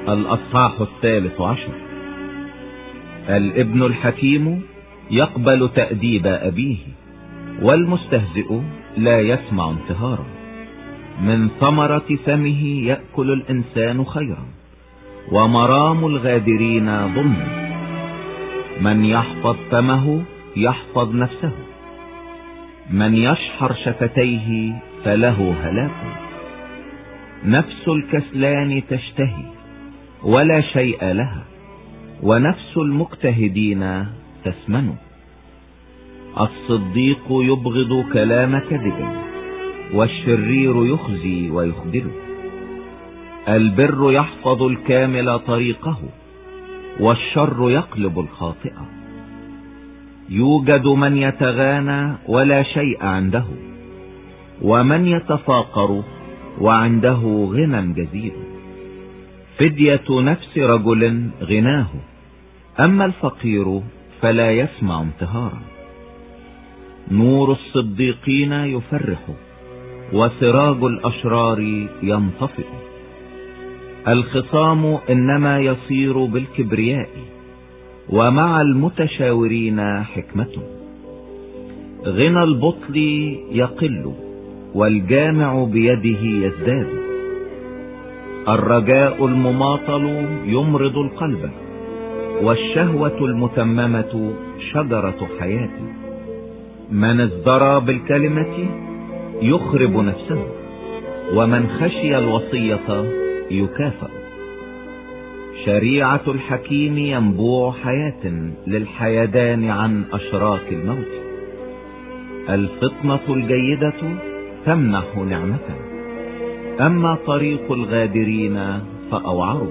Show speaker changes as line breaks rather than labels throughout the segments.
الأصحاح 13. الابن الحكيم يقبل تأديب أبيه، والمستهزئ لا يسمع انتهارا. من ثمرة فمه يأكل الإنسان خيرا، ومرام الغادرين ظلما. من يحفظ فمه يحفظ نفسه، من يشحر شفتيه فله هلاك. نفس الكسلان تشتهي ولا شيء لها، ونفس المجتهدين تسمن. الصديق يبغض كلام كذب، والشرير يخزي ويخذل. البر يحفظ الكامل طريقه، والشر يقلب الخاطئ. يوجد من يتغانى ولا شيء عنده، ومن يتفاقر وعنده غنى جزيل. فدية نفس رجل غناه، أما الفقير فلا يسمع انتهارا. نور الصديقين يفرح، وسراج الأشرار ينطفئ. الخصام إنما يصير بالكبرياء، ومع المتشاورين حكمة. غنى البطل يقل، والجامع بيده يزداد. الرجاء المماطل يمرض القلب، والشهوة المتممة شجرة حياة. من ازدرى بالكلمة يخرب نفسه، ومن خشي الوصية يكافأ. شريعة الحكيم ينبوع حياة للحيدان عن أشراك الموت. الفطنة الجيدة تمنح نعمة، أما طريق الغادرين فأوعر.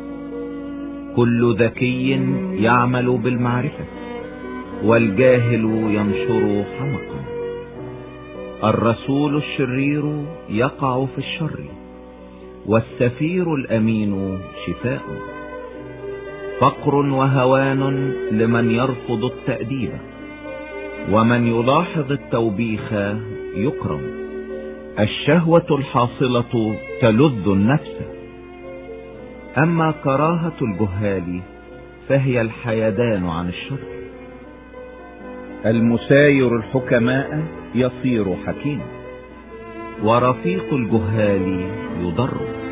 كل ذكي يعمل بالمعرفة، والجاهل ينشر حمقا. الرسول الشرير يقع في الشر، والسفير الأمين شفاء. فقر وهوان لمن يرفض التأديب، ومن يلاحظ التوبيخ يكرم. الشهوة الحاصلة تلذ النفس، أما كراهة الجهال فهي الحيدان عن الشر. المساير الحكماء يصير حكيم، ورفيق الجهال يضر.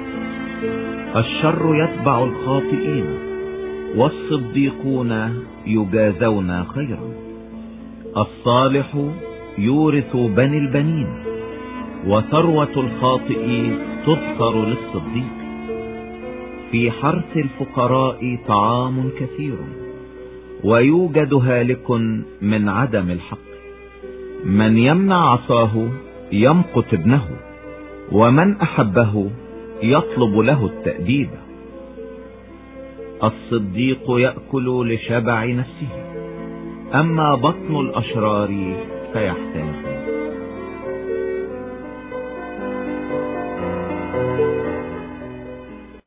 الشر يتبع الخاطئين، والصديقون يجازون خيرا. الصالح يورث بني البنين، وثروة الخاطئ تذكر للصديق. في حرث الفقراء طعام كثير، ويوجد هالك من عدم الحق. من يمنع عصاه يمقت ابنه، ومن أحبه يطلب له التأديب. الصديق يأكل لشبع نفسه، أما بطن الأشرار فيحتاج.